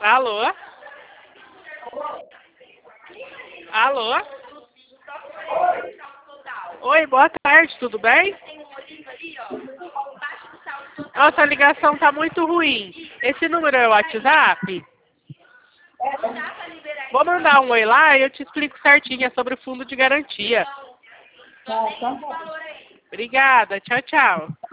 Alô? Alô? Oi, boa tarde, tudo bem? Nossa, a ligação tá muito ruim. Esse número é o WhatsApp? Vou mandar um oi lá e eu te explico certinho, é sobre o fundo de garantia. Tá, tá bom. Obrigada, tchau, tchau.